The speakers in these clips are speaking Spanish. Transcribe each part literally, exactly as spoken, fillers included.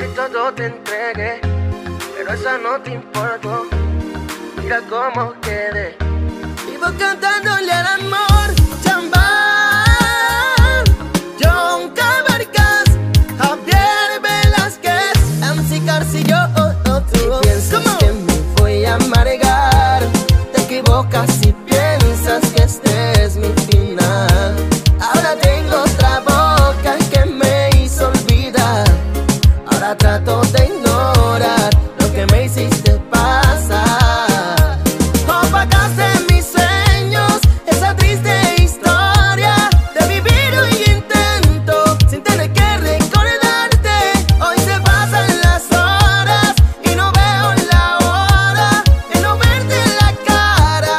que todo te entregué, pero eso no te importó. Mira cómo quedé. Vivo cantándole al amor, Chambán, John Cabarcas, Javier Velázquez, M C Carcillo, oh, oh, tú. Si piensas que me voy a amargar, te equivocas si piensas que este es mi final. Ahora tengo otra boca que me hizo olvidar. Ahora trato de ignorar lo que me hiciste pasar. Opagaste mis sueños, esa triste historia de vivir un intento sin tener que recordarte. Hoy se pasan las horas y no veo la hora de no verte en la cara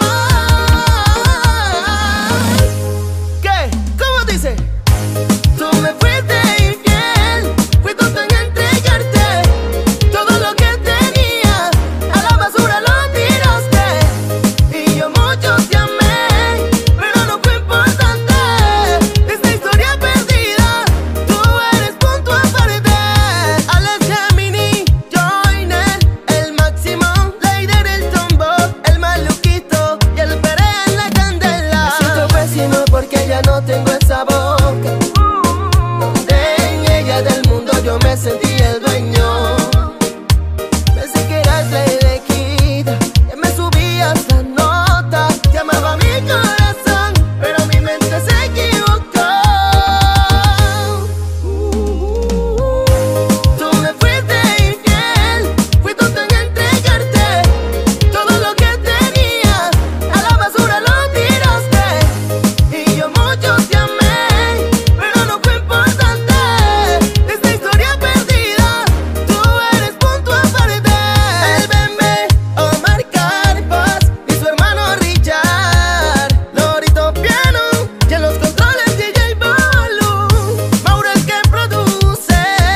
jamás. ¿Qué? ¿Cómo dice? Tú me fuiste infiel, fui tonto en entregarte todo lo que tenía, a la basura lo tiraste. Y yo mucho te amé, pero no fue importante. Esta historia perdida, tú eres punto aparte. Alex Gemini, Joyner, el máximo, Leider, el tombo, el maluquito y el Pere en la candela. Me siento pésimo porque ya no tengo esa boca donde en ella del mundo yo me sentí el dueño. Pensé que eras ley de quita, que me subías la nota, te amaba mi corazón, pero mi mente se equivocó. Tú me fuiste infiel, fui tonto en entregarte todo lo que tenía, a la basura lo tiraste. Y yo mucho te amé, pero no fue importante. Esta historia perdida, tú eres punto aparte. El Bembe, Omar Carpas y su hermano Richard, Lorito Piano y en los controles D J Bolu, Mauro el que produce.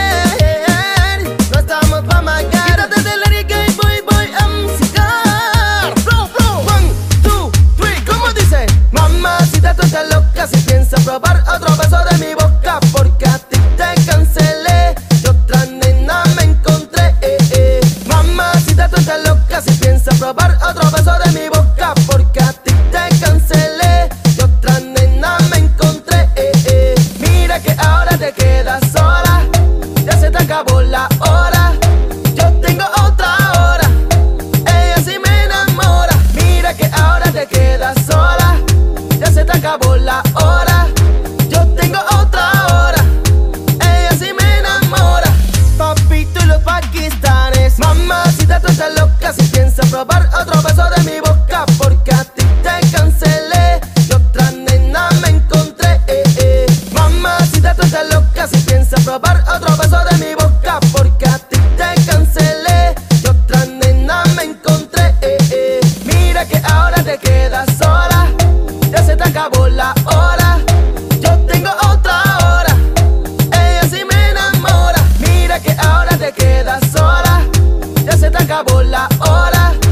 No estamos pa' magar. Quítate del área que voy, voy a musicar. Flow, flow, one, two, three, ¿cómo dice? Mamacita, tú estás loca si piensas probar otro beso de mi boca, porque a ti te cancelé y otra nena me encontré. eh, eh. Mamacita, tú estás loca si piensas probar otro beso de mi boca, porque a ti te cancelé y otra nena me encontré. eh, eh. Mira que ahora te quedas sola, ya se te acabó la hora. Yo tengo otra hora, ella sí me enamora. Mira que ahora te quedas sola, ya se te acabó la hora. Yo tengo otra hora, ella sí me enamora. Papito y los pakistanes, mamacita, tú estás loca si piensas probar otro beso de mi boca, porque a ti te cancelé y otra nena me encontré. eh, eh. Mamacita, tú estás loca si piensas probar otro beso de mi boca, porque a ti te cancelé y otra nena me encontré. eh, eh. Mira que ahora te quedas sola, ya se te acabó la hora. Yo tengo otra hora, ella sí me enamora. Mira que ahora te quedas sola, ya se te acabó la hora.